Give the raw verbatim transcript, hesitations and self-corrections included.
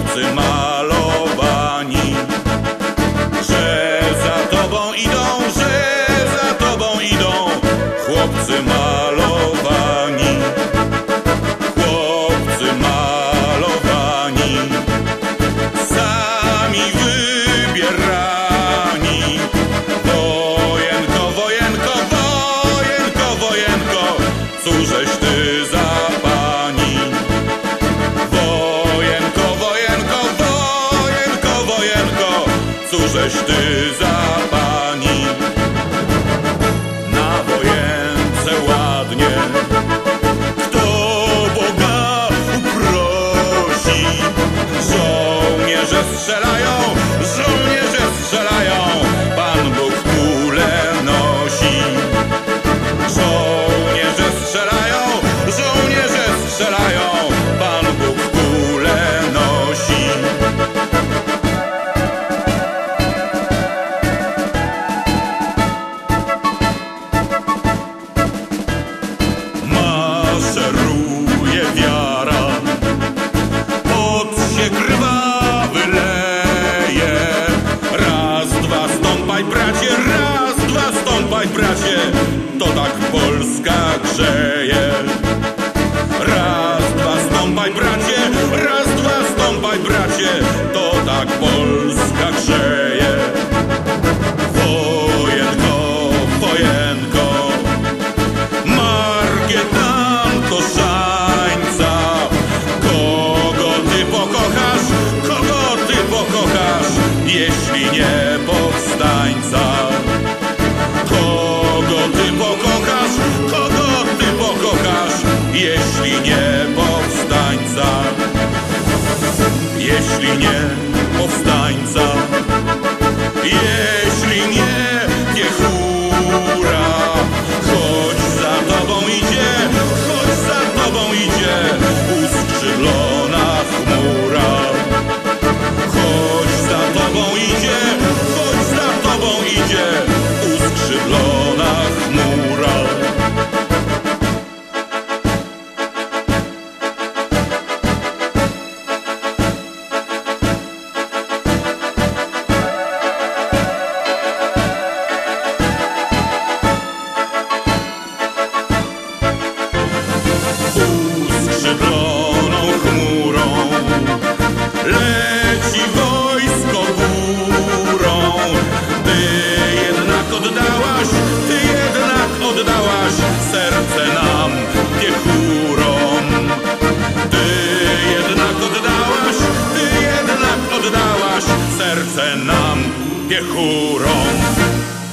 chłopcy malowani, że za tobą idą, że za tobą idą chłopcy malowani, chłopcy malowani, sami wybierani. Wojenko, wojenko, wojenko, wojenko, cóżeś ty za pani? Wojenko, wojenko, wojenko, wojenko, cóżeś ty za pani? Na wojence ładnie kto Boga uprosi, żołnierze strzelają, żołnierze strzelają, Pan Bóg kulę nosi. Żołnierze strzelają, żołnierze strzelają, Pan Bóg kulę nosi. Maszeruje wiara, pot się krwawy leje. Raz, dwa, stąpaj bracie, raz, dwa, stąpaj bracie, to tak Polska grzeje. Raz, dwa, stąpaj bracie, raz, dwa, stąpaj bracie, to tak Polska grzeje. Wojenko, wojenko, Margietanko szańca, kogo ty pokochasz, kogo ty pokochasz, jeśli nie powstańca? Kogo ty pokochasz, kogo ty pokochasz, jeśli nie powstańca? Jeśli nie powstańca, jeśli nie piechura, choć za tobą idzie, choć za tobą idzie uskrzydlona chmura. Choć za tobą idzie, choć za tobą idzie uskrzydlona chmura. Uskrzydloną chmurą leci wojsko górą. Ty jednak oddałaś, ty jednak oddałaś serce nam, piechurom. Ty jednak oddałaś, ty jednak oddałaś serce nam, piechurom.